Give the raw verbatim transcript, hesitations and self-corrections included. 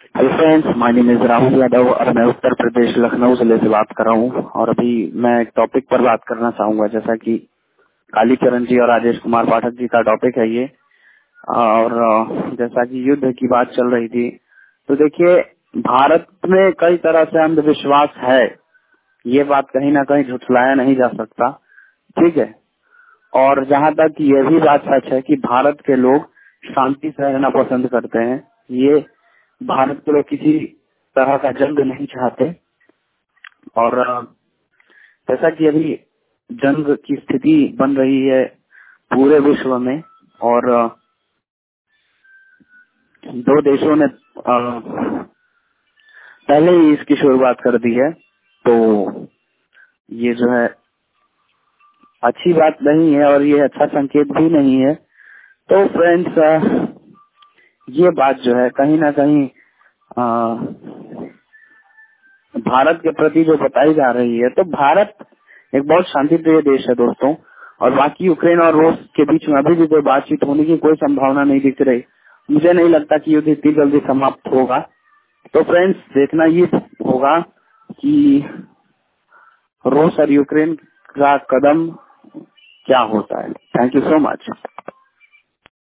Hello friends, my name is Rahul Yadav और मैं उत्तर प्रदेश लखनऊ जिले से बात कर रहा हूँ। और अभी मैं एक टॉपिक पर बात करना चाहूंगा, जैसा कि कालीचरण जी और राजेश कुमार पाठक जी का टॉपिक है ये। और अ, जैसा कि युद्ध की बात चल रही थी, तो देखिए भारत में कई तरह से अंधविश्वास है, ये बात कहीं ना कहीं झुठलाया नहीं जा सकता। ठीक है। और जहाँ तक ये भी बात सच है कि भारत के लोग शांति से रहना पसंद करते हैं। ये भारत के लोग किसी तरह का जंग नहीं चाहते। और अ, जैसा कि अभी जंग की स्थिति बन रही है पूरे विश्व में, और अ, दो देशों ने अ, पहले ही इसकी शुरुआत कर दी है, तो ये जो है अच्छी बात नहीं है और ये अच्छा संकेत भी नहीं है। तो फ्रेंड्स, ये बात जो है कहीं ना कहीं अ, भारत के प्रति जो बताई जा रही है, तो भारत एक बहुत शांतिप्रिय देश है दोस्तों। और बाकी यूक्रेन और रूस के बीच में अभी भी कोई बातचीत होने की कोई संभावना नहीं दिख रही। मुझे नहीं लगता कि युद्ध इतनी जल्दी समाप्त होगा। तो फ्रेंड्स, देखना ये होगा कि रूस और यूक्रेन का कदम क्या होता है। Thank you so much.